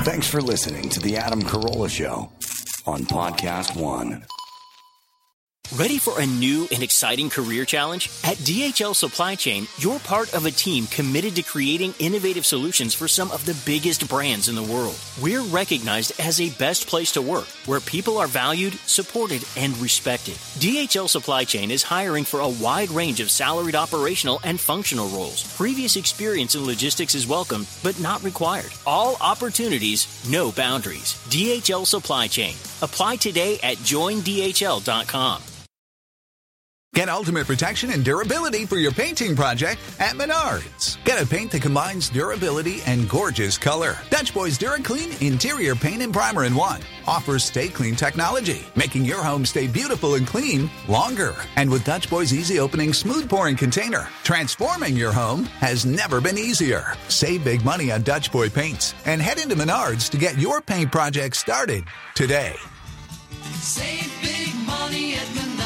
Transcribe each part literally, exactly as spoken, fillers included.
Thanks for listening to The Adam Carolla Show on Podcast One. Ready for a new and exciting career challenge? At D H L Supply Chain, you're part of a team committed to creating innovative solutions for some of the biggest brands in the world. We're recognized as a best place to work, where people are valued, supported, and respected. D H L Supply Chain is hiring for a wide range of salaried operational and functional roles. Previous experience in logistics is welcome, but not required. All opportunities, no boundaries. D H L Supply Chain. Apply today at join D H L dot com. Get ultimate protection and durability for your painting project at Menards. Get a paint that combines durability and gorgeous color. Dutch Boys DuraClean Interior Paint and Primer in one offers Stay Clean technology, making your home stay beautiful and clean longer. And with Dutch Boys Easy Opening Smooth Pouring Container, transforming your home has never been easier. Save big money on Dutch Boy paints and head into Menards to get your paint project started today. Save big money at Menards.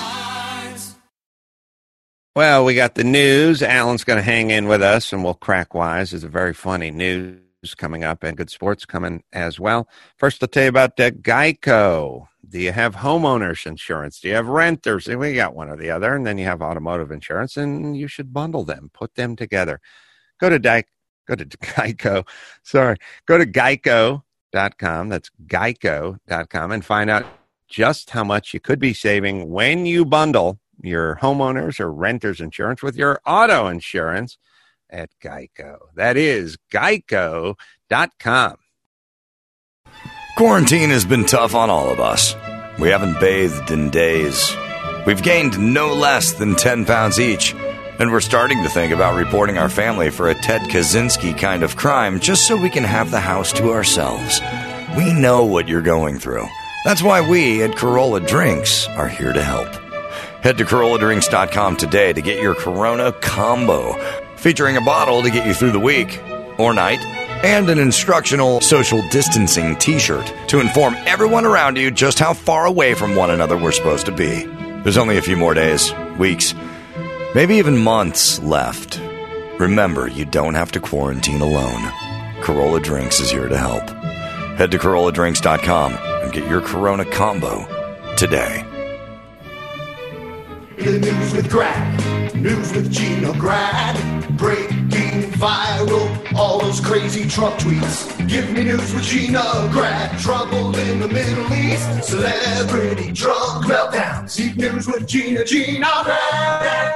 Well, we got the news. Alan's going to hang in with us, and we'll crack wise. There's a very funny news coming up and good sports coming as well. First, I'll tell you about uh, Geico. Do you have homeowners insurance? Do you have renters? We got one or the other. And then you have automotive insurance, and you should bundle them, put them together. Go to Di- go to Geico. Sorry. Go to geico dot com. That's geico dot com and find out just how much you could be saving when you bundle your homeowners or renters insurance with your auto insurance at Geico. That is geico dot com. Quarantine has been tough on all of us. We haven't bathed in days. We've gained no less than ten pounds each, and we're starting to think about reporting our family for a Ted Kaczynski kind of crime just so we can have the house to ourselves. We know what you're going through. That's why we at Carolla Drinks are here to help. Head to Carolla Drinks dot com today to get your Corona combo, featuring a bottle to get you through the week or night, and an instructional social distancing t-shirt to inform everyone around you just how far away from one another we're supposed to be. There's only a few more days, weeks, maybe even months left. Remember, you don't have to quarantine alone. Carolla Drinks is here to help. Head to Carolla Drinks dot com and get your Corona combo today. The news with Grad, news with Gina Grad, breaking viral, all those crazy Trump tweets. Give me news with Gina Grad, trouble in the Middle East, celebrity drug meltdown. Seek news with Gina, Gina Grad.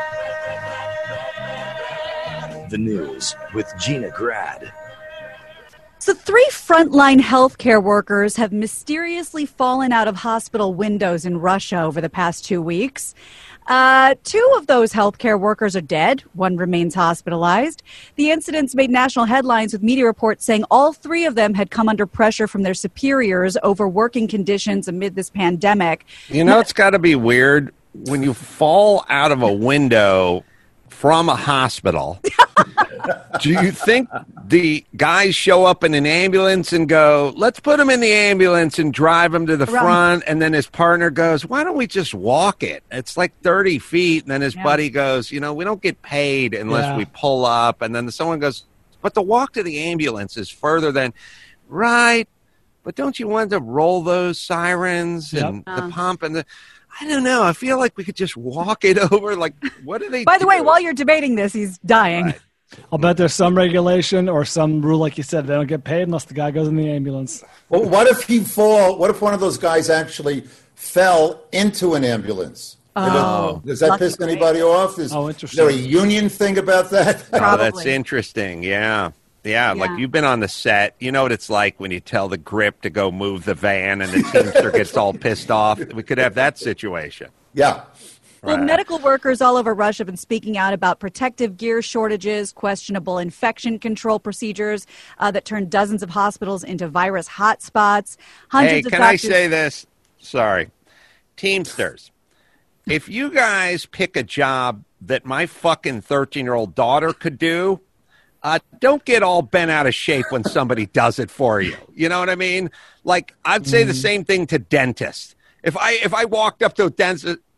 The news with Gina Grad. So three frontline healthcare workers have mysteriously fallen out of hospital windows in Russia over the past two weeks. Uh, two of those healthcare workers are dead. One remains hospitalized. The incidents made national headlines, with media reports saying all three of them had come under pressure from their superiors over working conditions amid this pandemic. You know, it's got to be weird when you fall out of a window from a hospital. Do you think the guys show up in an ambulance and go, let's put him in the ambulance and drive him to the Around. front? And then his partner goes, why don't we just walk it? It's like thirty feet. And then his yeah. buddy goes, you know, we don't get paid unless yeah. we pull up. And then someone goes, but the walk to the ambulance is further than, right. But don't you want to roll those sirens yep. and uh. the pump and the... I don't know. I feel like we could just walk it over. Like, what do they By the do? way, while you're debating this, he's dying. Right. I'll bet there's some regulation or some rule, like you said, they don't get paid unless the guy goes in the ambulance. Well, what if he fall? What if one of those guys actually fell into an ambulance? Oh, does that piss anybody off? Is, oh, is there a union thing about that? Oh, that's interesting. Yeah. Yeah, yeah, like you've been on the set. You know what it's like when you tell the grip to go move the van and the teamster gets all pissed off. We could have that situation. Yeah. Well, Right. medical workers all over Russia have been speaking out about protective gear shortages, questionable infection control procedures uh, that turned dozens of hospitals into virus hotspots. Hundreds Hey, of can doctors- I say this? Sorry. Teamsters, if you guys pick a job that my fucking thirteen-year-old daughter could do, Uh, don't get all bent out of shape when somebody does it for you. You know what I mean? Like, I'd say mm. the same thing to dentists. If I if I walked up to a dentist,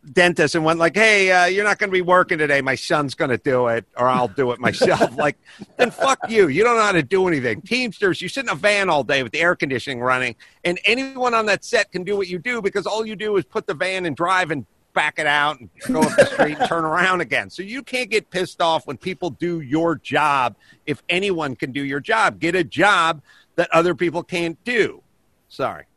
dentist and went like, hey, uh, you're not going to be working today. My son's going to do it, or I'll do it myself. Like, then fuck you. You don't know how to do anything. Teamsters, you sit in a van all day with the air conditioning running, and anyone on that set can do what you do because all you do is put the van and drive and back it out and go up the street and turn around again. So you can't get pissed off when people do your job if anyone can do your job. Get a job that other people can't do. Sorry.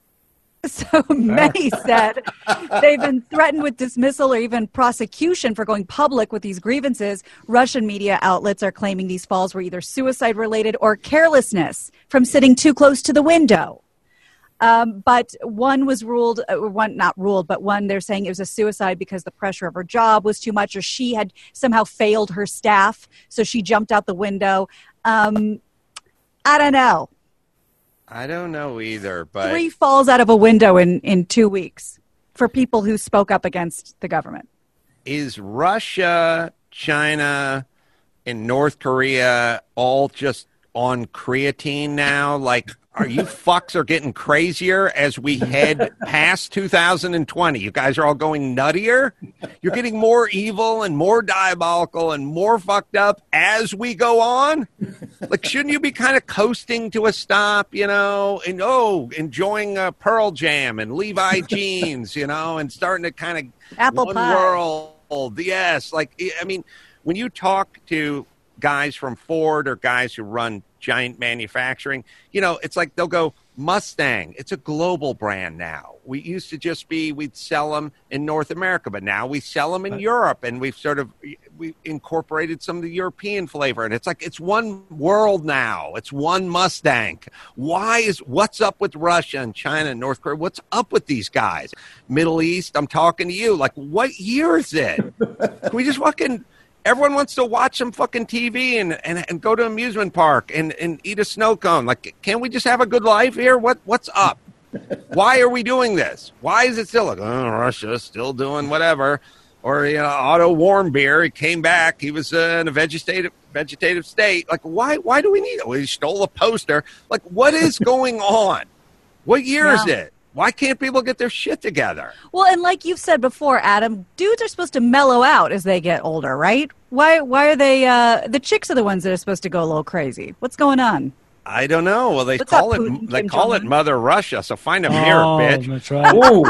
So many said they've been threatened with dismissal or even prosecution for going public with these grievances. Russian media outlets are claiming these falls were either suicide-related or carelessness from sitting too close to the window. Um, but one was ruled, uh, one not ruled, but one they're saying it was a suicide because the pressure of her job was too much, or she had somehow failed her staff, so she jumped out the window. Um, I don't know. I don't know either, but Three falls out of a window in, in two weeks for people who spoke up against the government. Is Russia, China, and North Korea all just on creatine now? Like, are you fucks are getting crazier as we head past two thousand twenty? You guys are all going nuttier? You're getting more evil and more diabolical and more fucked up as we go on? Like, shouldn't you be kind of coasting to a stop, you know, and, oh, enjoying uh, Pearl Jam and Levi jeans, you know, and starting to kind of Apple one pie. world. Yes. Like, I mean, when you talk to guys from Ford or guys who run giant manufacturing, you know, it's like they'll go, Mustang, it's a global brand now. We used to just be, we'd sell them in North America, but now we sell them in Europe, and we've sort of, we incorporated some of the European flavor, and it's like, it's one world now. It's one Mustang. Why is, what's up with Russia and China and North Korea? What's up with these guys? Middle East, I'm talking to you. Like, what year is it? Can we just fucking... Everyone wants to watch some fucking T V and, and, and go to an amusement park and, and eat a snow cone. Like, can't we just have a good life here? What What's up? Why are we doing this? Why is it still like, oh, Russia's still doing whatever? Or, you know, Otto Warmbier, he came back. He was uh, in a vegetative vegetative state. Like, why Why do we need it? Well, he stole a poster. Like, what is going on? What year Yeah. is it? Why can't people get their shit together? Well, and like you've said before, Adam, dudes are supposed to mellow out as they get older, right? Why Why are they, uh, the chicks are the ones that are supposed to go a little crazy? What's going on? I don't know. Well, they What's call up, it Putin, they Kim call it Jong-un? Mother Russia. So find a mirror, Oh, bitch. that's right.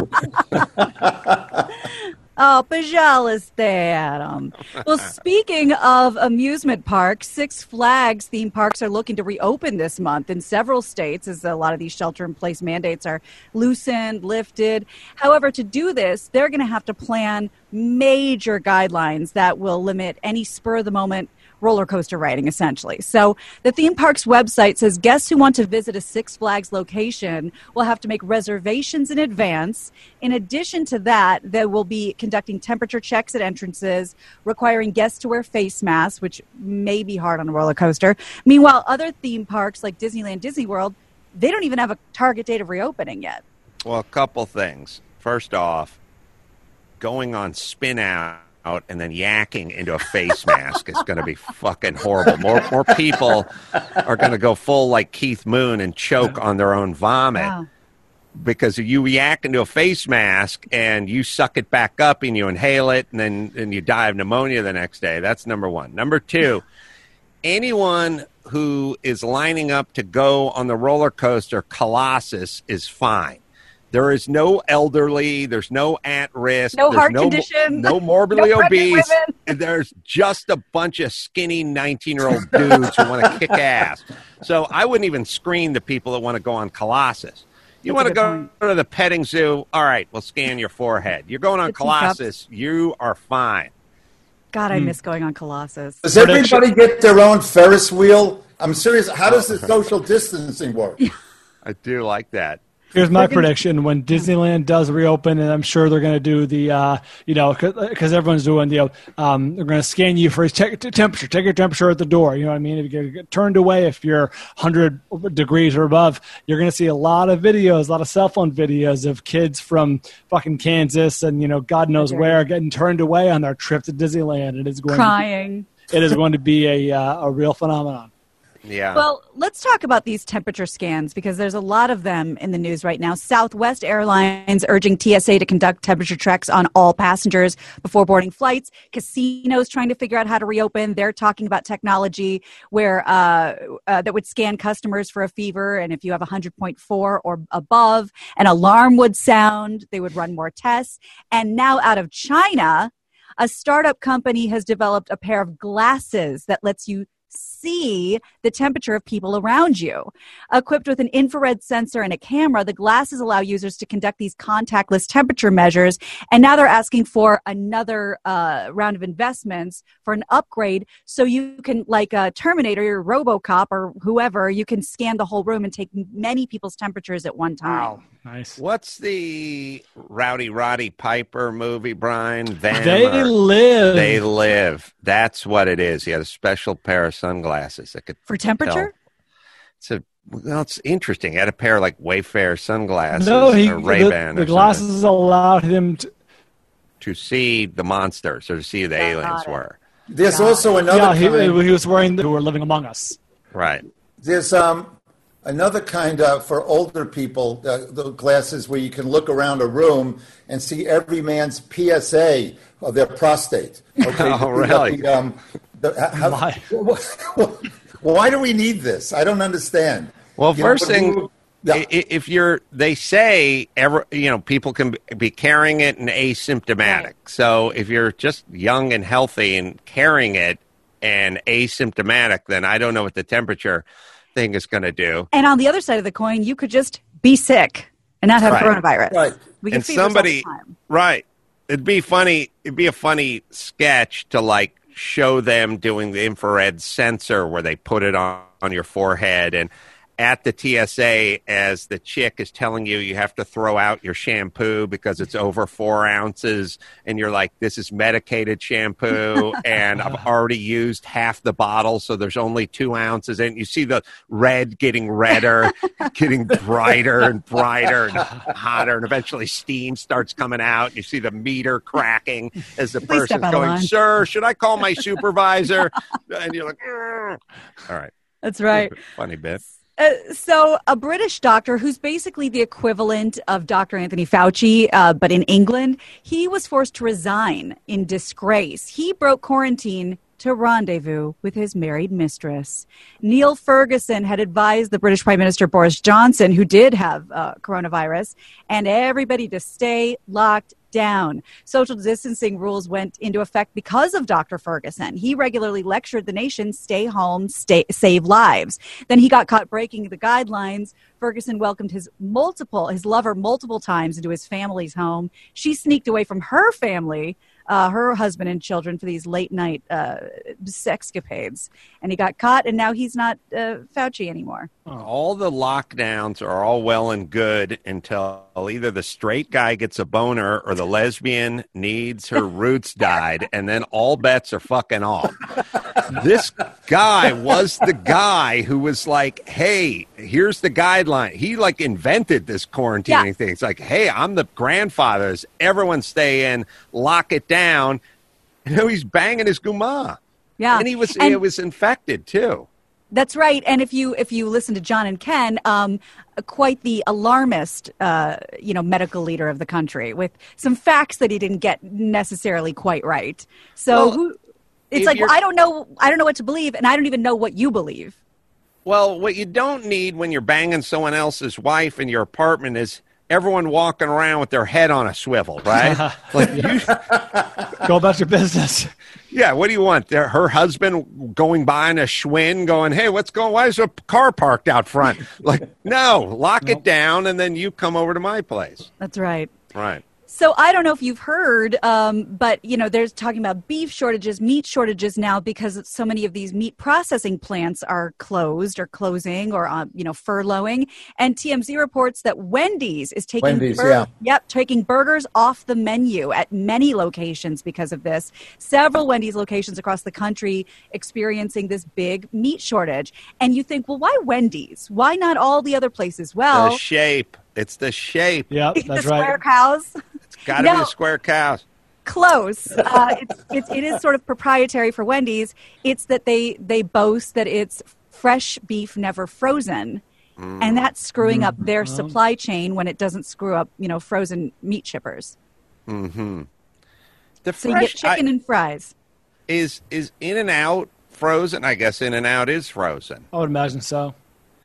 Ooh. Oh, pajalaste, Adam. Well, speaking of amusement parks, Six Flags theme parks are looking to reopen this month in several states as a lot of these shelter-in-place mandates are loosened, lifted. However, to do this, they're going to have to plan major guidelines that will limit any spur-of-the-moment roller coaster riding, essentially. So the theme park's website says guests who want to visit a Six Flags location will have to make reservations in advance. In addition to that, they will be conducting temperature checks at entrances, requiring guests to wear face masks, which may be hard on a roller coaster. Meanwhile, other theme parks like Disneyland, Disney World, they don't even have a target date of reopening yet. Well, a couple things. First off, going on spin out and then yakking into a face mask is going to be fucking horrible. More more people are going to go full like Keith Moon and choke on their own vomit. Wow. Because you yak into a face mask and you suck it back up and you inhale it and then and you die of pneumonia the next day. That's number one. Number two, anyone who is lining up to go on the roller coaster Colossus is fine. There is no elderly. There's no at risk. No there's heart no, condition. No morbidly No pregnant obese. women. And there's just a bunch of skinny nineteen-year-old dudes who want to kick ass. So I wouldn't even screen the people that want to go on Colossus. You That's want a to good go point. to the petting zoo? All right, we'll scan your forehead. You're going on The teacups. Colossus. You are fine. God, I miss going on Colossus. Does everybody get their own Ferris wheel? I'm serious. How does the social distancing work? I do like that. Here's my prediction: when Disneyland does reopen, and I'm sure they're going to do the, uh, you know, because everyone's doing the, um, they're going to scan you for check temperature, take your temperature at the door. You know what I mean? If you get turned away, if you're one hundred degrees or above, you're going to see a lot of videos, a lot of cell phone videos of kids from fucking Kansas and you know God knows Okay. where getting turned away on their trip to Disneyland. It is going Crying. To be, it is going to be a uh, a real phenomenon. Yeah. Well, let's talk about these temperature scans because there's a lot of them in the news right now. Southwest Airlines urging T S A to conduct temperature checks on all passengers before boarding flights. Casinos trying to figure out how to reopen. They're talking about technology where uh, uh, that would scan customers for a fever, and if you have one hundred point four or above, an alarm would sound. They would run more tests. And now out of China, a startup company has developed a pair of glasses that lets you see the temperature of people around you. Equipped with an infrared sensor and a camera, the glasses allow users to conduct these contactless temperature measures. And now they're asking for another uh, round of investments for an upgrade so you can, like a Terminator or RoboCop or whoever, you can scan the whole room and take many people's temperatures at one time. Wow. Nice. What's the Rowdy Roddy Piper movie, Brian? Them They or- live. They Live. That's what it is. He had a special pair of sunglasses that could For temperature? tell. It's a well, it's interesting. He had a pair of like Wayfair sunglasses No, he, or Ray-Ban the, or the glasses allowed him to. to see the monsters or to see who the aliens it. were. There's also another Yeah, he, kind. he was wearing the, who were living among us. Right. There's um, another kind uh, for older people, uh, the glasses where you can look around a room and see every man's P S A of their prostate. Okay? Oh, really? The, um, the, how, Why? why do we need this? I don't understand. Well, You know, first but thing, who- yeah. i- i- if you're, they say, ever, you know, people can be carrying it and asymptomatic. So if you're just young and healthy and carrying it and asymptomatic, then I don't know what the temperature thing is going to do. And on the other side of the coin, you could just be sick and not have Right. coronavirus. Right. We can And feed ourselves somebody, time. right? It'd be funny. It'd be a funny sketch to like show them doing the infrared sensor where they put it on, on your forehead and at the T S A as the chick is telling you you have to throw out your shampoo because it's over four ounces and you're like, this is medicated shampoo and I've already used half the bottle so there's only two ounces and you see the red getting redder, getting brighter and brighter and hotter and eventually steam starts coming out. You see the meter cracking as the Please step person's out of going, line. sir, should I call my supervisor? And you're like, "Ugh." All right. That's right. Funny bit. Uh, so a British doctor who's basically the equivalent of Doctor Anthony Fauci, uh, but in England, he was forced to resign in disgrace. He broke quarantine to rendezvous with his married mistress. Neil Ferguson had advised the British Prime Minister Boris Johnson, who did have uh, coronavirus, and everybody to stay locked down. Social distancing rules went into effect because of Doctor Ferguson. He regularly lectured the nation, stay home, stay, save lives. Then he got caught breaking the guidelines. Ferguson welcomed his multiple, his lover multiple times into his family's home. She sneaked away from her family, uh, her husband and children for these late night uh, sexcapades. And he got caught, and now he's not uh, Fauci anymore. All the lockdowns are all well and good until either the straight guy gets a boner or the lesbian needs her roots dyed, and then all bets are fucking off. This guy was the guy who was like, hey, here's the guideline. He like invented this quarantining Yeah. thing. It's like, hey, I'm the grandfathers. Everyone stay in, lock it down. And now he's banging his guma. Yeah. And he was, And- he was infected too. That's right. And if you if you listen to John and Ken, um, quite the alarmist, uh, you know, medical leader of the country with some facts that he didn't get necessarily quite right. So Well, who, it's if like, you're- I don't know. I don't know what to believe. And I don't even know what you believe. Well, what you don't need when you're banging someone else's wife in your apartment is everyone walking around with their head on a swivel, right? Like, you, Go about your business. yeah, what do you want? Their, her husband going by in a Schwinn going, hey, what's going Why is a car parked out front? Like, no, lock it down, and then you come over to my place. That's right. Right. So I don't know if you've heard, um, but, you know, there's talking about beef shortages, meat shortages now because so many of these meat processing plants are closed or closing or, um, you know, furloughing. And T M Z reports that Wendy's is taking, Wendy's, yeah. yep, taking burgers off the menu at many locations because of this. Several Wendy's locations across the country experiencing this big meat shortage. And you think, well, why Wendy's? Why not all the other places? Well, The shape. It's the shape. Yep, the that's square right. cows. It's got to No. be the square cows. Close. Uh, it's, it's, it is sort of proprietary for Wendy's. It's that they, they boast that it's fresh beef never frozen. Mm. And that's screwing up their mm-hmm. supply chain when it doesn't screw up, you know, frozen meat shippers. Mm-hmm. The so fresh, you get chicken I, and fries. Is is In-N-Out frozen? I guess In-N-Out is frozen. I would imagine so.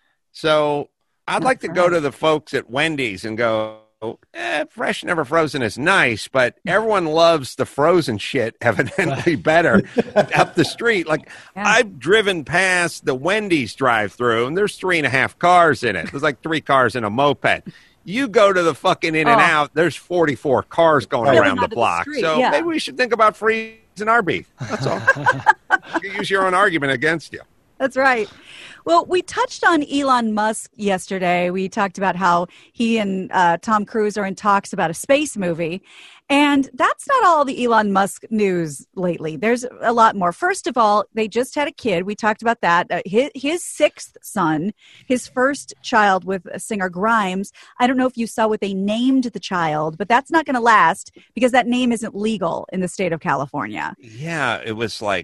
So I'd like to go to the folks at Wendy's and go, eh, fresh never frozen is nice, but everyone loves the frozen shit evidently better up the street. Like, yeah. I've driven past the Wendy's drive-through, and there's three and a half cars in it. There's like three cars in a moped. You go to the fucking In-N-Out, oh. there's forty-four cars going yeah, around the block. The so yeah. maybe we should think about freezing our beef. That's all. You can use your own argument against you. That's right. Well, we touched on Elon Musk yesterday. We talked about how he and uh, Tom Cruise are in talks about a space movie. And that's not all the Elon Musk news lately. There's a lot more. First of all, they just had a kid. We talked about that. Uh, his, his sixth son, his first child with singer Grimes. I don't know if you saw what they named the child, but that's not going to last because that name isn't legal in the state of California. Yeah, it was like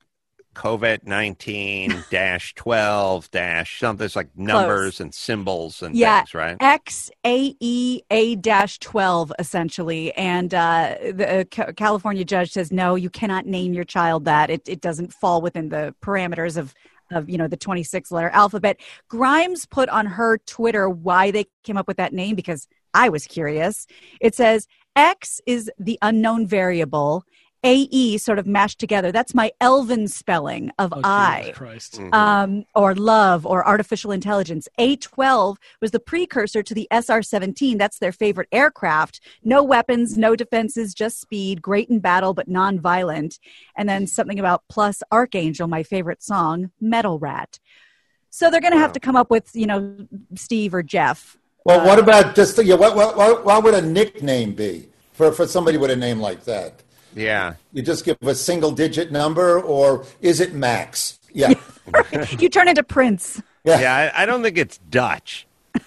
COVID nineteen dash twelve dash something. It's like numbers Close. and symbols and yeah, things, right? X A E A dash twelve, essentially. And uh, the uh, California judge says, no, you cannot name your child that. It, it doesn't fall within the parameters of, of, you know, the twenty-six letter alphabet. Grimes put on her Twitter why they came up with that name, because I was curious. It says, X is the unknown variable. A E sort of mashed together. That's my Elven spelling of oh, I, mm-hmm. um, or love, or artificial intelligence. A twelve was the precursor to the S R seventeen. That's their favorite aircraft. No weapons, no defenses, just speed, great in battle, but non-violent. And then something about plus Archangel, my favorite song, Metal Rat. So they're going to have to come up with, you know, Steve or Jeff. Well, uh, what about just, yeah, what, what, what, what would a nickname be for, for somebody with a name like that? Yeah. You just give a single digit number, or is it Max? Yeah. You turn into Prince. Yeah, yeah I, I don't think it's Dutch.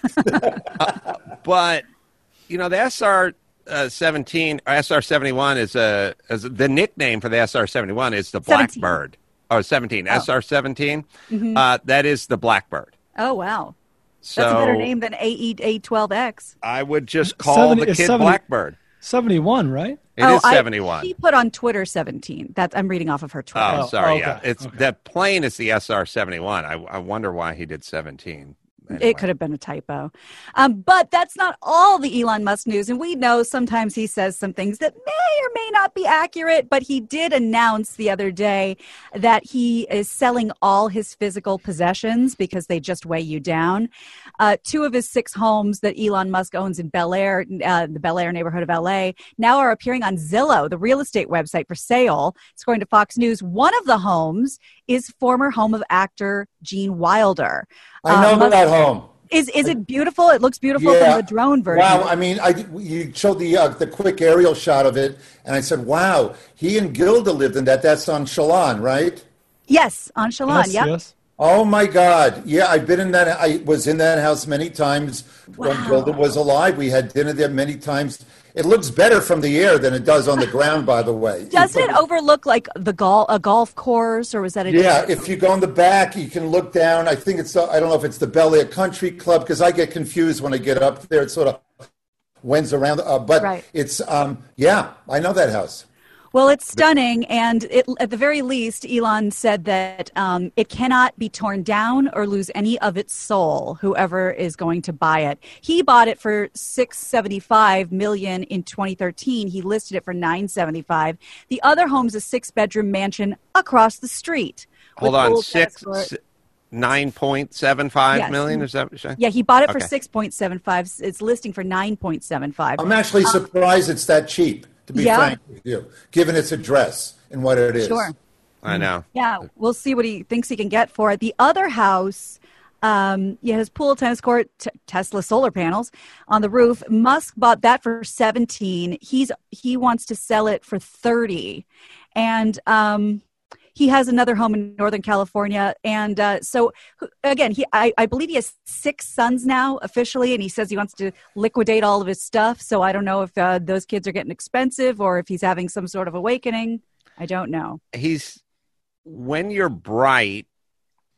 uh, but, you know, the S R seventeen, or S R seventy-one is, a, is the nickname for the S R seventy-one is the seventeen. Blackbird. Oh, seventeen. Oh. S R seventeen. Mm-hmm. Uh, that is the Blackbird. Oh, wow. So, that's a better name than A E A twelve X. I would just call seventy, the kid seventy, Blackbird. seventy-one, right? It oh, is seventy-one. I, she put on Twitter seventeen. That I'm reading off of her Twitter. Oh, sorry. Oh, okay. Yeah, it's okay. that plane is the S R seventy-one. I, I wonder why he did seventeen. Anyway. It could have been a typo. Um, but that's not all the Elon Musk news. And we know sometimes he says some things that may or may not be accurate, but he did announce the other day that he is selling all his physical possessions because they just weigh you down. Uh, two of his six homes that Elon Musk owns in Bel Air, uh, the Bel Air neighborhood of L A, now are appearing on Zillow, the real estate website, for sale. According to Fox News, one of the homes is former home of actor Gene Wilder. I know um, that home. Is is it beautiful? It looks beautiful Yeah. from the drone version. Wow, I mean, I you showed the uh, the quick aerial shot of it, and I said, "Wow, he and Gilda lived in that. That's on Shalon, right?" Yes, on Shalon. Yes, Yep. yes. Oh my God! Yeah, I've been in that. I was in that house many times when Wow. Gilda was alive. We had dinner there many times. It looks better from the air than it does on the ground, by the way. Does it overlook like the golf a golf course, or was that a Yeah, if you go in the back, you can look down. I think it's, the, I don't know if it's the Bel Air Country Club, because I get confused when I get up there. It sort of winds around. Uh, but Right. it's, um, yeah, I know that house. Well, it's stunning, and it, at the very least, Elon said that um, it cannot be torn down or lose any of its soul. Whoever is going to buy it, he bought it for six seventy-five million in twenty thirteen. He listed it for nine seventy-five. The other home's a six-bedroom mansion across the street. Hold with on, full six, tennis court. si- nine point seven five Yes. million. Is that what you're saying? Yeah, he bought it for Okay. six point seven five. It's listing for nine point seven five. I'm actually surprised it's that cheap, to be Yeah. frank with you, given its address and what it is. Sure. I know. Yeah, we'll see what he thinks he can get for it. The other house, um, yeah, his pool, tennis court, t- Tesla solar panels on the roof. Musk bought that for seventeen. He's he wants to sell it for thirty, and um, he has another home in Northern California. And uh, so, again, he I, I believe he has six sons now officially, and he says he wants to liquidate all of his stuff. So I don't know if uh, those kids are getting expensive or if he's having some sort of awakening. I don't know. He's when you're bright,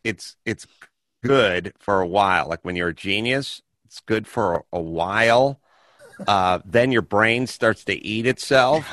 it's it's good for a while. Like when you're a genius, it's good for a, a while. Uh, then your brain starts to eat itself,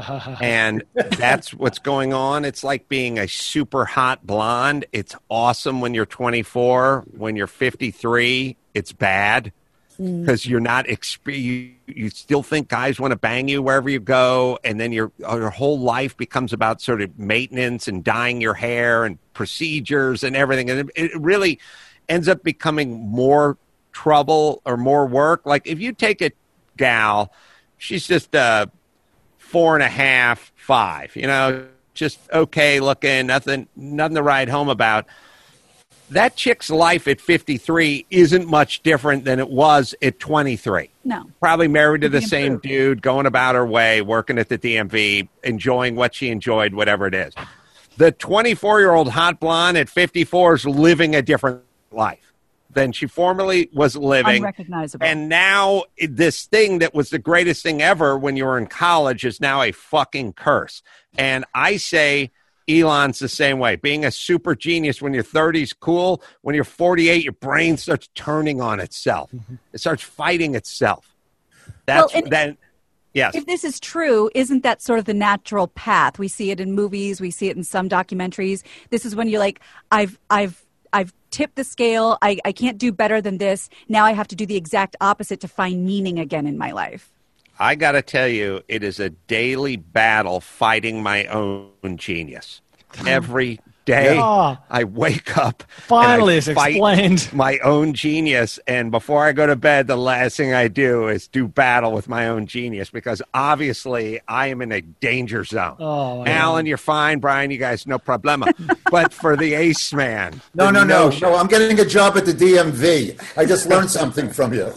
and that's what's going on. It's like being a super hot blonde. It's awesome when you're twenty-four. When you're fifty-three, it's bad because you're not exp- you, you still think guys want to bang you wherever you go, and then your your whole life becomes about sort of maintenance and dyeing your hair and procedures and everything, and it, it really ends up becoming more trouble or more work. Like if you take a gal, she's just uh four and a half, five, you know, just okay looking, nothing, nothing to write home about. That chick's life at fifty-three isn't much different than it was at twenty-three. No. Probably married to the Improved. same dude, going about her way, working at the D M V, enjoying what she enjoyed, whatever it is. The twenty-four-year-old hot blonde at fifty-four is living a different life than she formerly was living. Unrecognizable. And now this thing that was the greatest thing ever when you were in college is now a fucking curse. And I say Elon's the same way. Being a super genius when you're thirty is cool. When you're forty-eight, your brain starts turning on itself. Mm-hmm. It starts fighting itself. That's well, then. Yes. If this is true, isn't that sort of the natural path? We see it in movies. We see it in some documentaries. This is when you're like, I've, I've, I've tipped the scale. I, I can't do better than this. Now I have to do the exact opposite to find meaning again in my life. I got to tell you, it is a daily battle fighting my own genius. Every day Yeah. I wake up. Finally, and I it's fight explained. my own genius. And before I go to bed, the last thing I do is do battle with my own genius because obviously I am in a danger zone. Oh, Alan, you're fine. Brian, you guys, no problema. But for the ace man. No, the no, no, notion- no. I'm getting a job at the D M V. I just learned something from you.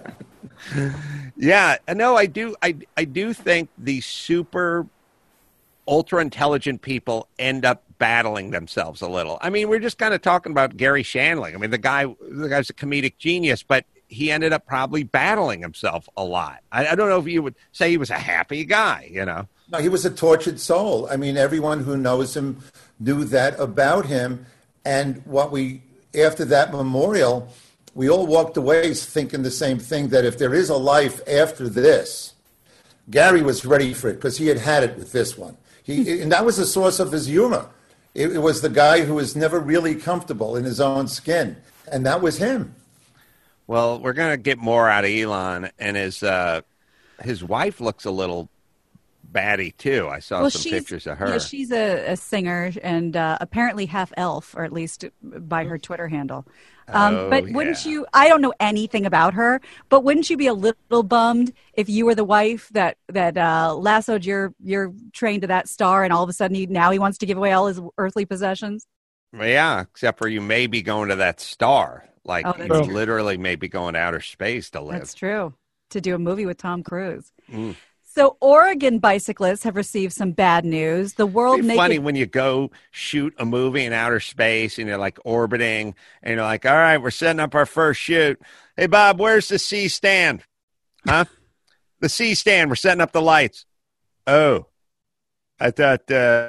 Yeah, no, I do. I I do think the super ultra intelligent people end up battling themselves a little. I mean, we're just kind of talking about Gary Shandling. I mean, the guy, the guy's a comedic genius, but he ended up probably battling himself a lot. I, I don't know if you would say he was a happy guy, you know. No, he was a tortured soul. I mean, everyone who knows him knew that about him. And what we, after that memorial, we all walked away thinking the same thing, that if there is a life after this, Gary was ready for it because he had had it with this one. He, and that was the source of his humor. It, it was the guy who was never really comfortable in his own skin. And that was him. Well, we're going to get more out of Elon, and his uh, his wife looks a little batty, too. I saw well, some she's, pictures of her. Yeah, she's a, a singer and uh, apparently half elf, or at least by her Twitter handle. Um, Oh, but wouldn't yeah. you, I don't know anything about her, but wouldn't you be a little bummed if you were the wife that, that uh, lassoed your, your train to that star and all of a sudden he, now he wants to give away all his earthly possessions? Well, yeah, except for you may be going to that star. Like, Oh, you that's true. literally may be going to outer space to live. That's true. To do a movie with Tom Cruise. Mm. So Oregon bicyclists have received some bad news. The World It'd be Naked funny when you go shoot a movie in outer space and you're like orbiting and you're like, all right, we're setting up our first shoot. Hey, Bob, where's the C stand? Huh? The C stand. We're setting up the lights. Oh, I thought, uh,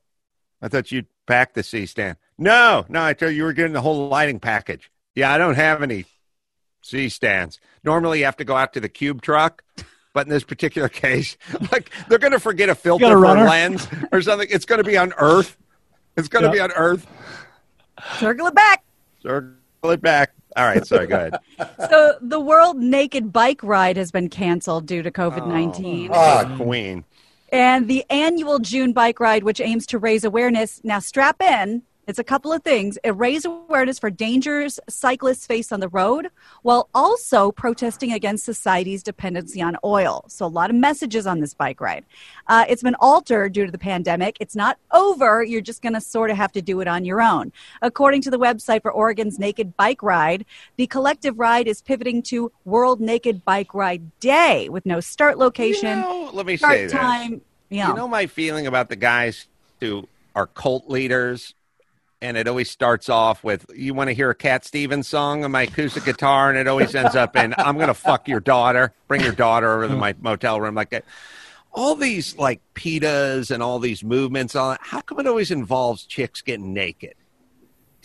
I thought you'd pack the C stand. No, no, I told you you were getting the whole lighting package. Yeah, I don't have any C stands. Normally you have to go out to the cube truck. But in this particular case, like they're going to forget a filter a for a runner? lens or something. It's going to be on Earth. It's going to Yeah. be on Earth. Circle it back. Circle it back. All right. Sorry. Go ahead. So the World Naked Bike Ride has been canceled due to COVID nineteen. Ah, Queen. And the annual June Bike Ride, which aims to raise awareness, now strap in, it's a couple of things. It raised awareness for dangers cyclists face on the road, while also protesting against society's dependency on oil. So a lot of messages on this bike ride. Uh, it's been altered due to the pandemic. It's not over. You're just going to sort of have to do it on your own. According to the website for Oregon's Naked Bike Ride, the collective ride is pivoting to World Naked Bike Ride Day with no start location, You know, let me start say this. time. You know. You know my feeling about the guys who are cult leaders, and it always starts off with, you want to hear a Cat Stevens song on my acoustic guitar, and it always ends up in, I'm going to fuck your daughter, bring your daughter over to my motel room like that. All these, like, PETAs and all these movements, all that, how come it always involves chicks getting naked?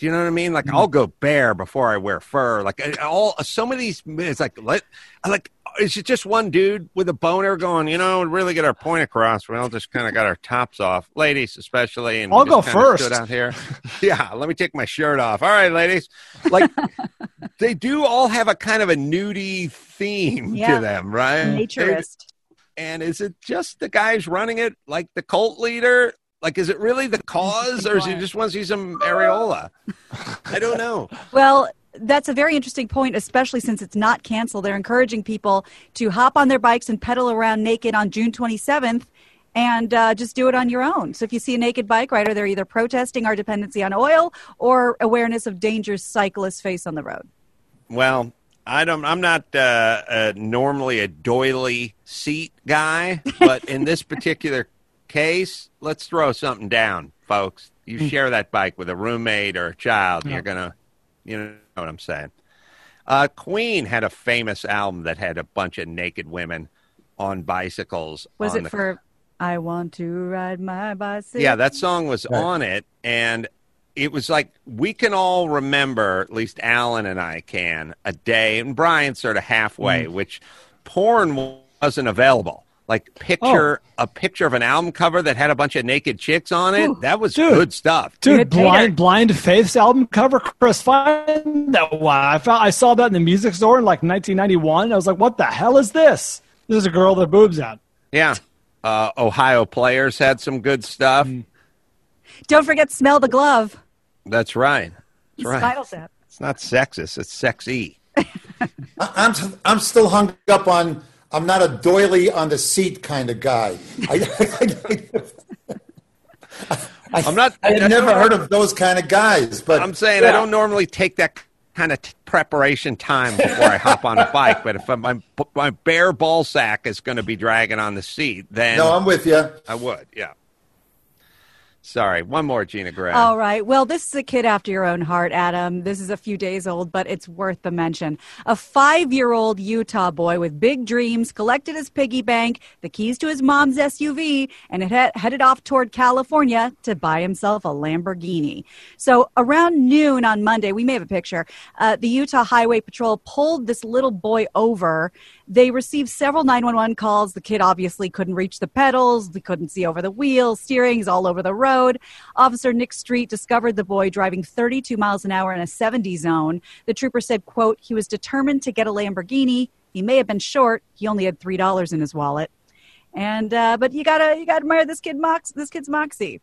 Do you know what I mean? Like, I'll go bare before I wear fur. Like, all some of these, it's like, let, like, is it just one dude with a boner going, you know, really get our point across? We all just kind of got our tops off, ladies especially. And I'll we go just kinda first. stood out here. Yeah, let me take my shirt off. All right, ladies. Like, they do all have a kind of a nudie theme Yeah. to them, right? Naturist. And is it just the guys running it, like the cult leader? Like, is it really the cause, or is he just want to see some areola? I don't know. Well, that's a very interesting point, especially since it's not canceled. They're encouraging people to hop on their bikes and pedal around naked on June twenty-seventh and uh, just do it on your own. So if you see a naked bike rider, they're either protesting our dependency on oil or awareness of dangers cyclists face on the road. Well, I don't. I'm not uh, uh, normally a doily seat guy, but in this particular case, let's throw something down, folks. You share that bike with a roommate or a child, Yeah. you're gonna, you know what I'm saying. Uh, Queen had a famous album that had a bunch of naked women on bicycles. Was on it the, for I Want to Ride My Bicycle? Yeah, that song was on it, and it was like, we can all remember, at least Alan and I can, a day, and Brian sort of halfway, Mm. which porn wasn't available. Like, picture a picture of an album cover that had a bunch of naked chicks on it. Ooh. That was Dude. good stuff. Dude, Good tater. blind blind Faith's album cover, Chris, find that one. I found I saw that in the music store in like nineteen ninety-one. I was like, what the hell is this? This is a girl with her boobs out. Yeah. Uh, Ohio Players had some good stuff. Mm. Don't forget Smell the Glove. That's right. That's right. Spinal Tap. It's not sexist. It's sexy. I- I'm I'm still hung up on. I'm not a doily on the seat kind of guy. I, I, I'm not- I had I never don't- heard of those kind of guys, but I'm saying I yeah. don't normally take that kind of t- preparation time before I hop on a bike. But if my my bare ball sack is going to be dragging on the seat, then No, I'm with you. I would. Yeah. Sorry. One more, Gina Gray. All right. Well, this is a kid after your own heart, Adam. This is a few days old, but it's worth the mention. A five-year-old Utah boy with big dreams collected his piggy bank, the keys to his mom's S U V, and it he- headed off toward California to buy himself a Lamborghini. So around noon on Monday, we may have a picture, uh, the Utah Highway Patrol pulled this little boy over. They received several nine one one calls. The kid obviously couldn't reach the pedals. He couldn't see over the wheels. Steering is all over the road. Officer Nick Street discovered the boy driving thirty-two miles an hour in a seventy zone. The trooper said, quote, he was determined to get a Lamborghini. He may have been short. He only had three dollars in his wallet. And uh, but you gotta you gotta admire this kid mox this kid's moxie.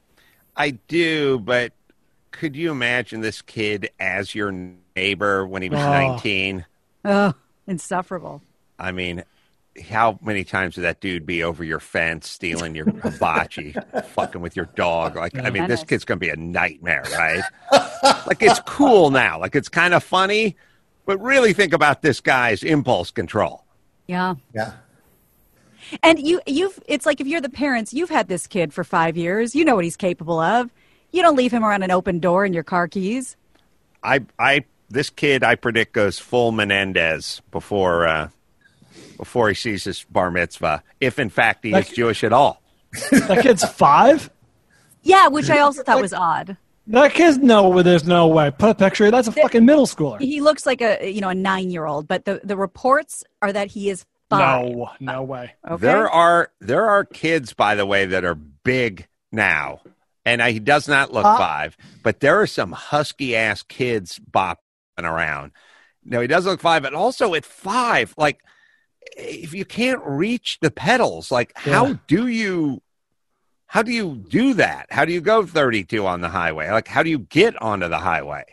I do, but could you imagine this kid as your neighbor when he was Oh. nineteen? Oh, insufferable. I mean, how many times would that dude be over your fence, stealing your hibachi, fucking with your dog? Like, I mean, this Menace. kid's going to be a nightmare, right? Like, it's cool now. Like, it's kind of funny, but really think about this guy's impulse control. Yeah. Yeah. And you you've it's like if you're the parents, you've had this kid for five years. You know what he's capable of. You don't leave him around an open door in your car keys. I, I, this kid, I predict, goes full Menendez before, uh, before he sees his bar mitzvah, if in fact he is Like- Jewish at all. That kid's five? Yeah, which I also thought was odd. That kid's no, there's no way. Put a picture. That's a fucking middle schooler. He looks like a you know a nine year old, but the, the reports are that he is five. No, no way. Okay. There are there are kids, by the way, that are big now, and I, he does not look Uh, five. But there are some husky ass kids bopping around. No, he doesn't look five, but also at five, like if you can't reach the pedals, like how Yeah. do you? How do you do that? How do you go thirty-two on the highway? Like, how do you get onto the highway?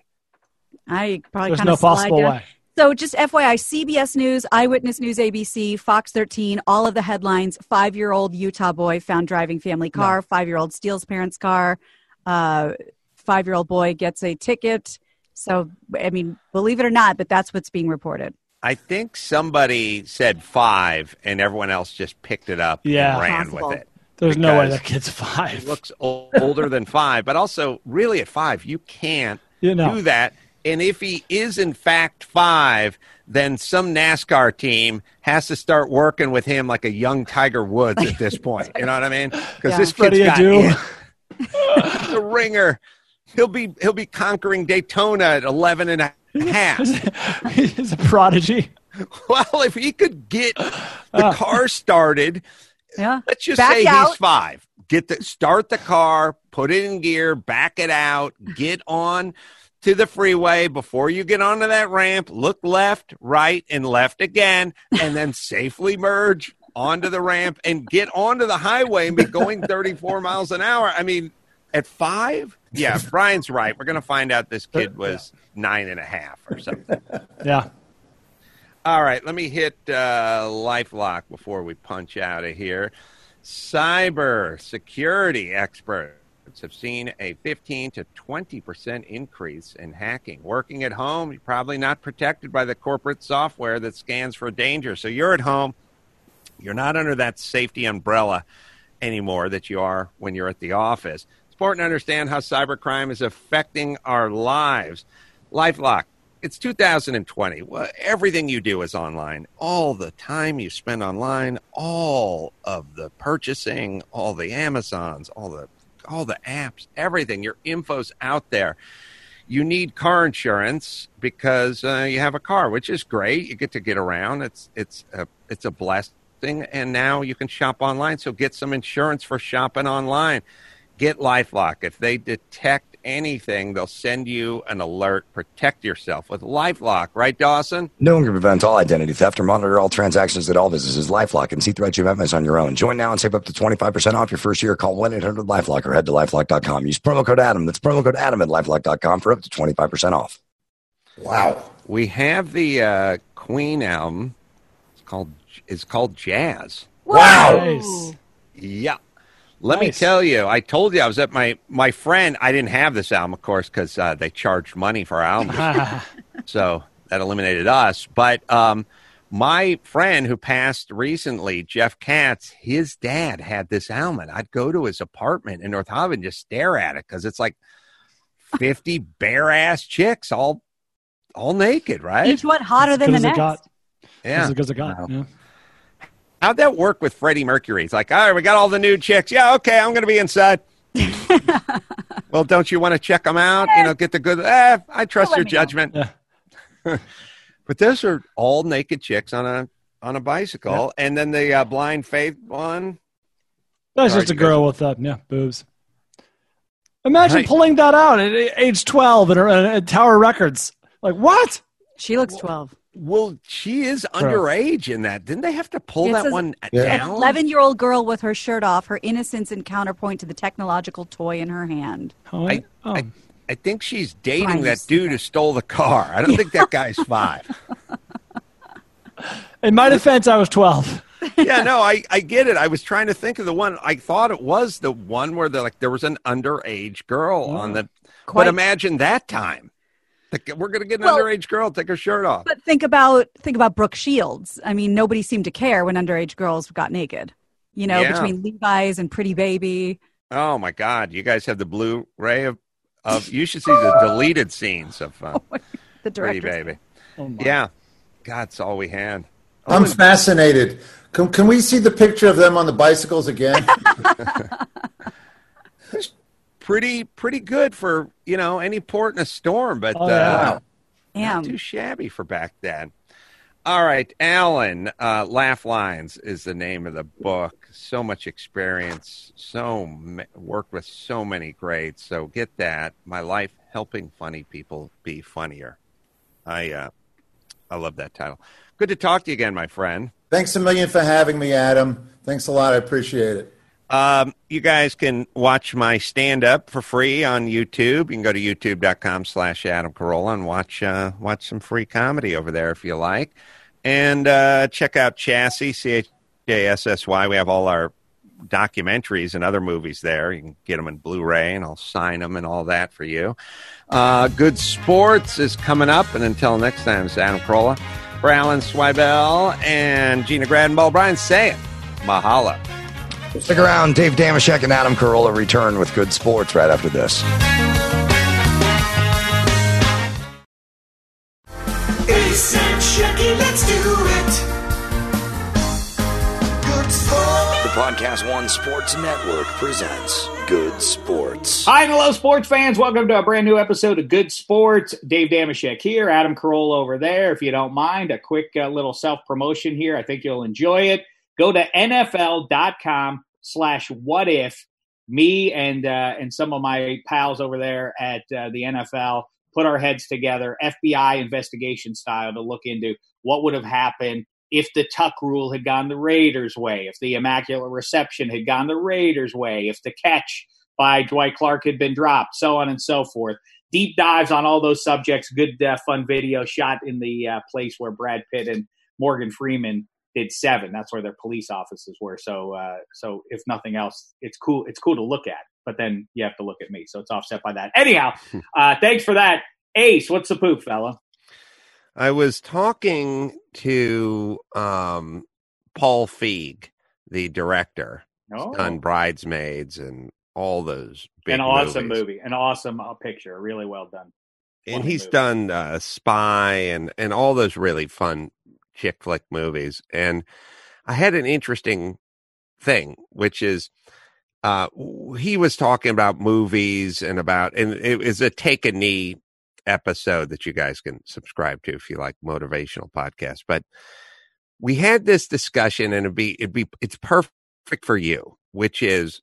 I probably There's kind no of slide possible down. way. So just F Y I, C B S News, Eyewitness News, A B C, Fox thirteen, all of the headlines. Five-year-old Utah boy found driving family car. Five-year-old steals parents' car. Uh, five-year-old boy gets a ticket. So, I mean, believe it or not, but that's what's being reported. I think somebody said five, and everyone else just picked it up Yeah. and ran Possible. with it. There's no way Because that kid's He five. looks o- older than five, but also really at five, you can't You know. do that. And if he is in fact five, then some NASCAR team has to start working with him like a young Tiger Woods at this point. You know what I mean? Because Yeah. this kid's Freddie got Adu. it. The ringer. He'll be he'll be conquering Daytona at eleven and a half. He's a prodigy. Well, if he could get the car started, yeah. let's just Back say out. he's five. Get the start the car, put it in gear, back it out, get on to the freeway before you get onto that ramp, look left, right, and left again, and then safely merge onto the ramp and get onto the highway and be going thirty-four miles an hour. I mean, at five? Yeah, Brian's right. We're going to find out this kid was nine and a half or something. Yeah. All right, let me hit uh, LifeLock before we punch out of here. Cyber security experts have seen a fifteen to twenty percent increase in hacking. Working at home, you're probably not protected by the corporate software that scans for danger. So you're at home. You're not under that safety umbrella anymore that you are when you're at the office. It's important to understand how cybercrime is affecting our lives. LifeLock. It's two thousand twenty. Well, everything you do is online. All the time you spend online, all of the purchasing, all the Amazons, all the all the apps, everything. Your info's out there. You need car insurance because uh, you have a car, which is great. You get to get around. It's it's a, it's a blessing, and now you can shop online. So get some insurance for shopping online. Get LifeLock. If they detect anything, they'll send you an alert. Protect yourself with LifeLock. Right, Dawson? No one can prevent all identity theft or monitor all transactions at all businesses. LifeLock and see threats you might miss on your own. Join now and save up to twenty-five percent off your first year. Call one eight hundred LifeLock or head to LifeLock dot com. Use promo code Adam. That's promo code Adam at LifeLock dot com for up to twenty-five percent off. Wow. We have the uh, Queen album. It's called, it's called Jazz. Wow. Nice. Yeah. Let me Nice. tell you, I told you I was at my, my friend. I didn't have this album, of course, because uh, they charged money for albums. So that eliminated us. But um, my friend who passed recently, Jeff Katz, his dad had this album. And I'd go to his apartment in North Hollywood and just stare at it because it's like fifty bare-ass chicks all all naked, right? Each one hotter As than good the as it next. got. Yeah. As good as it got. Wow. Yeah. How'd that work with Freddie Mercury? It's like, all right, we got all the nude chicks. Yeah, okay, I'm going to be inside. Well, don't you want to check them out? You know, get the good. Eh, I trust Let your me know. judgment. Yeah. But those are all naked chicks on a on a bicycle, and then the uh, Blind Faith one. That's Sorry, just a you guys- girl with uh, yeah boobs. Imagine Right. pulling that out at age twelve at, at Tower Records. Like what? She looks twelve. Well, she is underage in that. Didn't they have to pull It that says- one Yeah. An down? eleven-year-old girl with her shirt off, her innocence and counterpoint to the technological toy in her hand. Oh, I, oh. I, I think she's dating Brian, that you dude who stole the car. I don't think that guy's five. In my defense, I was twelve. Yeah, no, I, I get it. I was trying to think of the one. I thought it was the one where the, like there was an underage girl on the. Quite- But imagine that time. Like, we're going to get an Well- underage girl take her shirt off. But think about think about Brooke Shields. I mean, nobody seemed to care when underage girls got naked. You know, Yeah. between Levi's and Pretty Baby. Oh my God! You guys have the Blu-ray of of. You should see the deleted scenes of uh, The Pretty director. Baby. Oh my. Yeah, God, it's all we had. Oh, I'm and- fascinated. Can, can we see the picture of them on the bicycles again? pretty pretty good for you know any port in a storm, but Oh, uh, yeah. not Damn. too shabby for back then. All right, Alan, uh, Laugh Lines is the name of the book. So much experience, so ma- worked with so many greats. So get that. My life helping funny people be funnier. I uh, I love that title. Good to talk to you again, my friend. Thanks a million for having me, Adam. Thanks a lot. I appreciate it. Um, you guys can watch my stand-up for free on YouTube. You can go to youtube.com slash Adam Carolla and watch uh, watch some free comedy over there if you like. And uh, check out Chassis, C H A S S Y. We have all our documentaries and other movies there. You can get them in Blu-ray, and I'll sign them and all that for you. Uh, Good Sports is coming up. And until next time, it's Adam Carolla for Alan Swibel and Gina Gradenball. Brian saying, mahalo. Stick around. Dave Damashek and Adam Carolla return with Good Sports right after this. Ace and Shecky, let's do it. Good The Podcast One Sports Network presents Good Sports. Hi and hello, sports fans. Welcome to a brand new episode of Good Sports. Dave Damashek here, Adam Carolla over there. If you don't mind, a quick uh, little self-promotion here. I think you'll enjoy it. Go to nfl.com slash what if. Me and uh, and some of my pals over there at uh, the N F L put our heads together, F B I investigation style, to look into what would have happened if the tuck rule had gone the Raiders' way, if the immaculate reception had gone the Raiders' way, if the catch by Dwight Clark had been dropped, so on and so forth. Deep dives on all those subjects. Good, uh, fun video shot in the uh, place where Brad Pitt and Morgan Freeman did Seven. That's where their police offices were. So, uh, so if nothing else, it's cool. It's cool to look at, but then you have to look at me. So it's offset by that. Anyhow, uh, thanks for that. Ace, what's the poop, fella? I was talking to um, Paul Feig, the director, oh. done Bridesmaids and all those big An awesome movies. movie, an awesome uh, picture, really well done. And Funny he's movie. done uh, Spy and, and all those really fun chick flick movies. And I had an interesting thing, which is uh, he was talking about movies and about, and it was a Take a Knee episode that you guys can subscribe to if you like motivational podcasts. But we had this discussion, and it'd be, it'd be, it's perfect for you, which is,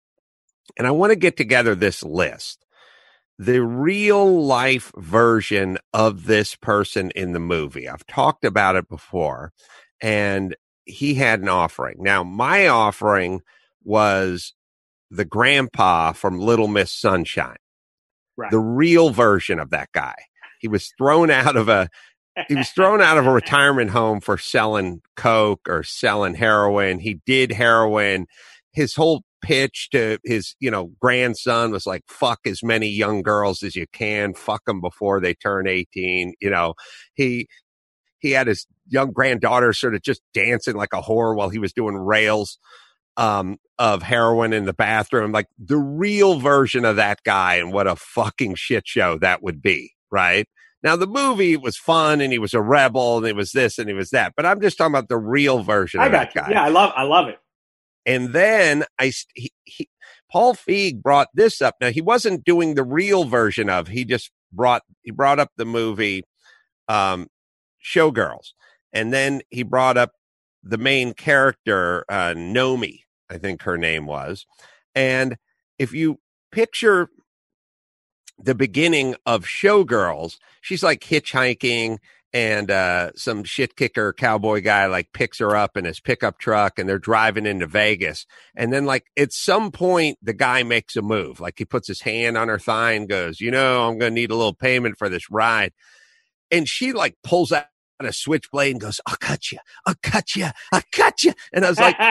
and I want to get together this list, the real life version of this person in the movie. I've talked about it before, and he had an offering. Now, my offering was the grandpa from Little Miss Sunshine, right. The real version of that guy. He was thrown out of a, he was thrown out of a retirement home for selling coke or selling heroin. He did heroin. His whole pitch to his, you know, grandson was like, fuck as many young girls as you can, fuck them before they turn eighteen. You know, he, he had his young granddaughter sort of just dancing like a whore while he was doing rails, um, of heroin in the bathroom, like the real version of that guy. And what a fucking shit show that would be. Right now, the movie was fun and he was a rebel and it was this and he was that, but I'm just talking about the real version I of got that you. guy. Yeah. I love, I love it. And then I, he, he, Paul Feig brought this up. Now he wasn't doing the real version of. He just brought he brought up the movie, um, Showgirls, and then he brought up the main character, uh, Nomi, I think her name was. And if you picture the beginning of Showgirls, she's like hitchhiking. And uh, some shit kicker cowboy guy like picks her up in his pickup truck and they're driving into Vegas. And then like at some point, the guy makes a move. Like he puts his hand on her thigh and goes, you know, I'm going to need a little payment for this ride. And she like pulls out a switchblade and goes, I'll cut you. I'll cut you. I'll cut you. And I was like,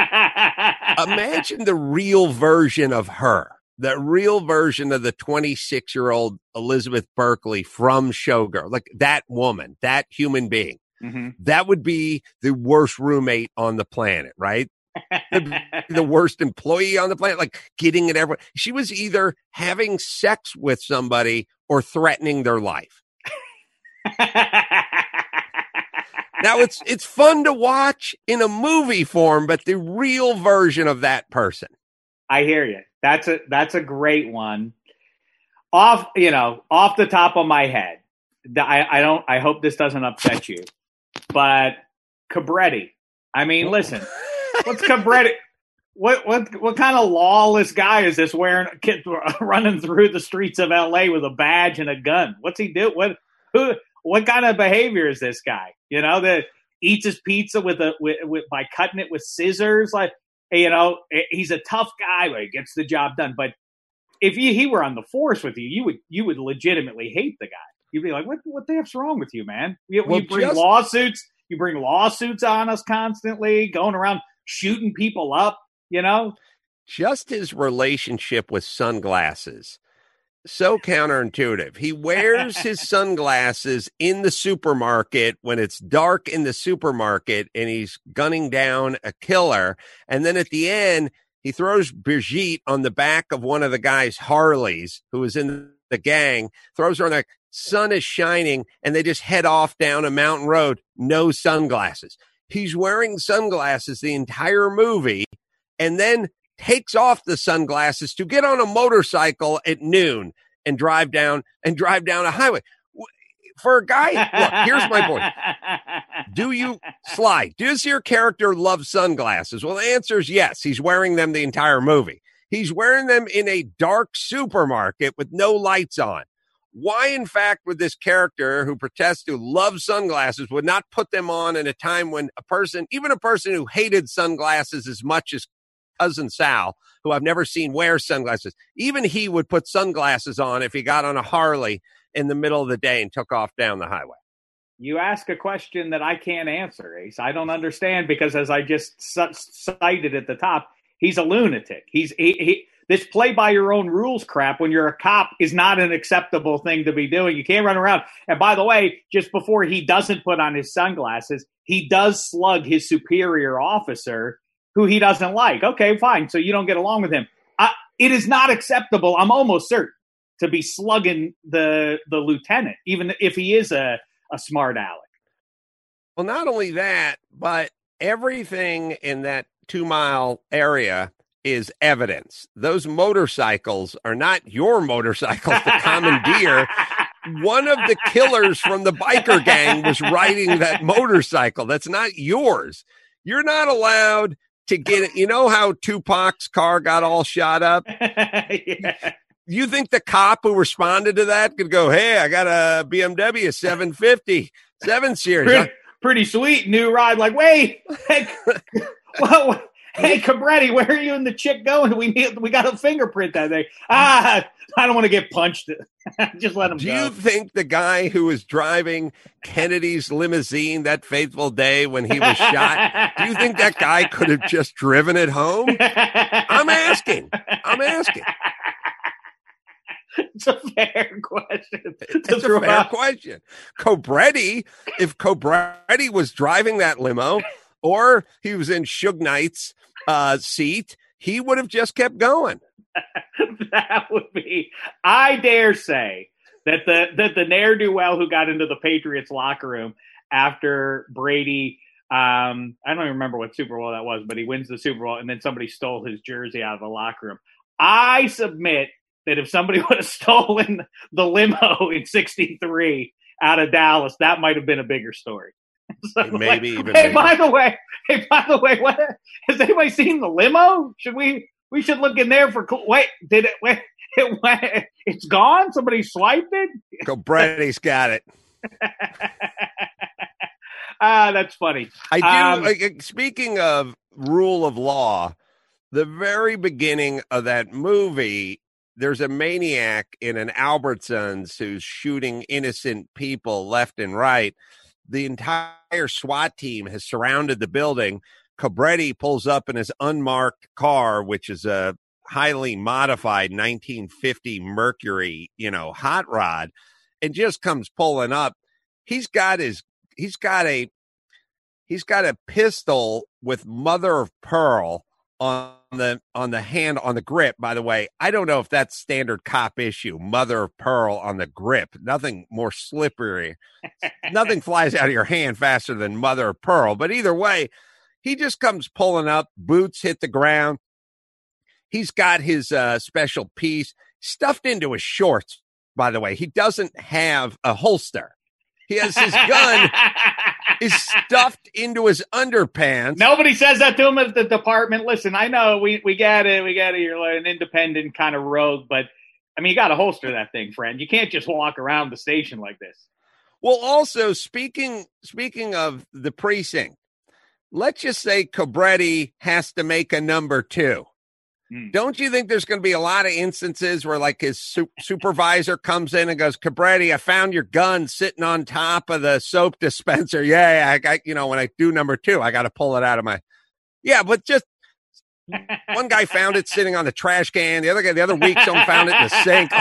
imagine the real version of her. The real version of the twenty-six-year-old Elizabeth Berkley from Showgirl, like that woman, that human being, mm-hmm. that would be the worst roommate on the planet, right? The worst employee on the planet, like getting it everywhere. She was either having sex with somebody or threatening their life. Now, it's it's fun to watch in a movie form, but the real version of that person. I hear you. That's a that's a great one. Off, you know, off the top of my head, I, I don't. I hope this doesn't upset you, but Cabretti. I mean, listen, what's Cabretti? What what what kind of lawless guy is this wearing running through the streets of L A with a badge and a gun? What's he do? What who? What kind of behavior is this guy? You know, that eats his pizza with a with, with by cutting it with scissors, like. You know, he's a tough guy, but he gets the job done. But if you, he were on the force with you, you would you would legitimately hate the guy. You'd be like, "What what the F's wrong with you, man? You, well, you bring just, lawsuits, you bring lawsuits on us constantly, going around shooting people up." You know, just his relationship with sunglasses. So counterintuitive. He wears his sunglasses in the supermarket when it's dark in the supermarket and he's gunning down a killer. And then at the end, he throws Brigitte on the back of one of the guy's Harleys who was in the gang, throws her on the sun is shining, and they just head off down a mountain road. No sunglasses. He's wearing sunglasses the entire movie and then takes off the sunglasses to get on a motorcycle at noon and drive down and drive down a highway. For a guy, look, here's my point. Do you, Sly, does your character love sunglasses? Well, the answer is yes. He's wearing them the entire movie. He's wearing them in a dark supermarket with no lights on. Why, in fact, would this character who protests to love sunglasses would not put them on in a time when a person, even a person who hated sunglasses as much as cousin Sal, who I've never seen wear sunglasses, even he would put sunglasses on if he got on a Harley in the middle of the day and took off down the highway? You ask a question that I can't answer, Ace. I don't understand because, as I just cited at the top, he's a lunatic. He's he, he, this play by your own rules crap when you're a cop is not an acceptable thing to be doing. You can't run around. And by the way, just before he doesn't put on his sunglasses, he does slug his superior officer who he doesn't like. Okay, fine. So you don't get along with him. I, it is not acceptable. I'm almost certain to be slugging the the lieutenant, even if he is a, a smart aleck. Well, not only that, but everything in that two mile area is evidence. Those motorcycles are not your motorcycles to commandeer. One of the killers from the biker gang was riding that motorcycle. That's not yours. You're not allowed to get it. You know how Tupac's car got all shot up? Yeah. You think the cop who responded to that could go, hey, I got a B M W seven fifty, seven series. Pretty, pretty sweet new ride. Like, wait, hey, well, hey, Cabretti, where are you and the chick going? We need, we got a fingerprint that day. Ah, I don't want to get punched. Just let him Do go. you think the guy who was driving Kennedy's limousine that fateful day when he was shot, do you think that guy could have just driven it home? I'm asking. I'm asking. It's a fair question. It's a fair question. Cobretti, if Cobretti was driving that limo or he was in Suge Knight's uh, seat, he would have just kept going. That would be, I dare say that the that the ne'er-do-well who got into the Patriots locker room after Brady, um, I don't even remember what Super Bowl that was, but he wins the Super Bowl and then somebody stole his jersey out of the locker room. I submit that if somebody would have stolen the limo in sixty-three out of Dallas, that might have been a bigger story. So, maybe like, even. Hey, maybe. by the way, hey, by the way, what has anybody seen the limo? Should we? We should look in there for. Wait, did it? Wait, it went, it's gone. Somebody swiped it. Cobretti's got it. Ah, that's funny. I do. Um, like, speaking of rule of law, the very beginning of that movie, there's a maniac in an Albertsons who's shooting innocent people left and right. The entire SWAT team has surrounded the building. Cobretti pulls up in his unmarked car, which is a highly modified nineteen fifty Mercury, you know, hot rod, and just comes pulling up. He's got his, he's got a, he's got a pistol with mother of pearl on the on the hand on the grip. By the way, I don't know if that's standard cop issue. Mother of pearl on the grip. Nothing more slippery. Nothing flies out of your hand faster than mother of pearl. But either way, he just comes pulling up. Boots hit the ground. He's got his uh, special piece stuffed into his shorts. By the way, he doesn't have a holster. He has his gun is stuffed into his underpants. Nobody says that to him at the department. Listen, I know we, we get it. We get it. You're like an independent kind of rogue, but I mean, you got to holster that thing, friend. You can't just walk around the station like this. Well, also speaking, speaking of the precinct, let's just say Cobretti has to make a number two. Mm. Don't you think there's going to be a lot of instances where like his su- supervisor comes in and goes, Cobretti, I found your gun sitting on top of the soap dispenser. Yeah, yeah I got, you know, when I do number two, I got to pull it out of my, yeah, but just one guy found it sitting on the trash can. The other guy, the other week, someone found it in the sink.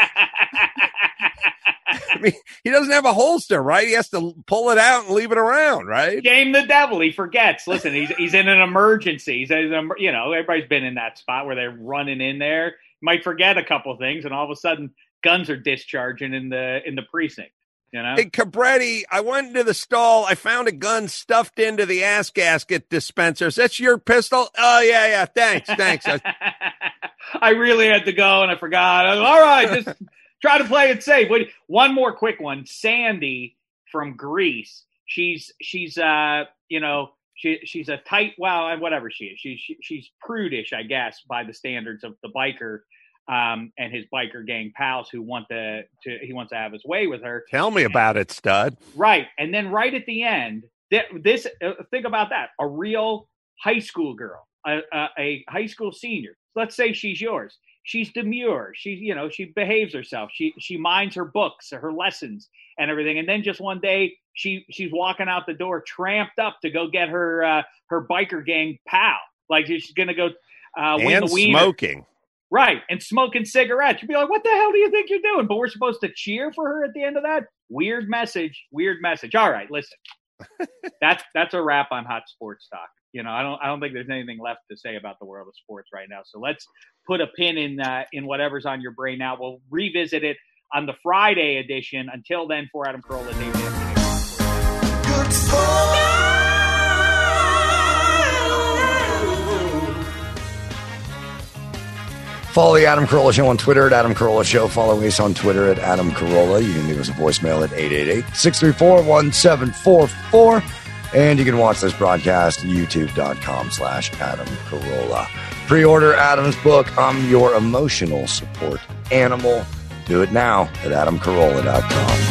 I mean, he doesn't have a holster, right? He has to pull it out and leave it around, right? Game the devil. He forgets. Listen, he's he's in an emergency. He's, you know, everybody's been in that spot where they're running in there. You might forget a couple things, and all of a sudden, guns are discharging in the in the precinct. You know? Hey, Cabretti, I went into the stall. I found a gun stuffed into the ass gasket dispenser. Is that your pistol? Oh, yeah, yeah. Thanks, thanks. I, I really had to go, and I forgot. I was, all right, just try to play it safe. Wait, one more quick one. Sandy from Greece. She's, she's uh, you know, she, she's a tight, well, whatever she is. She, she, she's prudish, I guess, by the standards of the biker um, and his biker gang pals who want to, to, he wants to have his way with her. Tell me about it, stud. Right. And then right at the end, th- this, uh, think about that. A real high school girl, a, a, a high school senior. Let's say she's yours. She's demure. She, you know, she behaves herself. She, she minds her books, her lessons and everything. And then just one day she, she's walking out the door, tramped up to go get her, uh, her biker gang pal. Like she's going to go, uh, win and the wiener. smoking. Right. And smoking cigarettes. You'd be like, what the hell do you think you're doing? But we're supposed to cheer for her at the end of that? Weird message. Weird message. All right, listen. that's that's a wrap on Hot Sports Talk. You know, I don't I don't think there's anything left to say about the world of sports right now. So let's put a pin in uh, in whatever's on your brain now. We'll revisit it on the Friday edition. Until then, for Adam Carolla, Dave Dameshek. Good sport. Follow the Adam Carolla Show on Twitter at Adam Carolla Show. Follow us on Twitter at Adam Carolla. You can leave us a voicemail at eight eight eight, six three four, one seven four four. And you can watch this broadcast at youtube.com slash Adam Carolla. Pre-order Adam's book, I'm Your Emotional Support Animal. Do it now at adam carolla dot com.